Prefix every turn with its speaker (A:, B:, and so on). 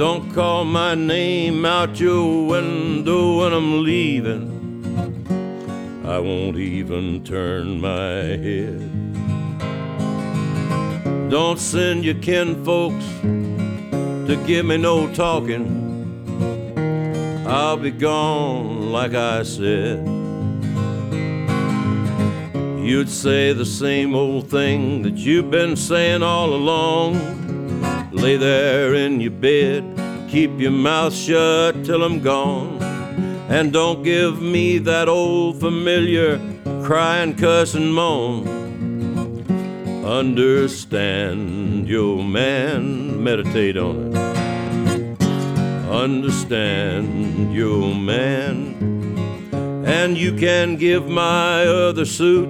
A: Don't call my name out your window when I'm leaving. I won't even turn my head. Don't send your kinfolks to give me no talking. I'll be gone like I said. You'd say the same old thing that you've been saying all along. Lay there in your bed, keep your mouth shut till I'm gone. And don't give me that old familiar cry and cuss and moan. Understand your man, meditate on it. Understand your man. And you can give my other suit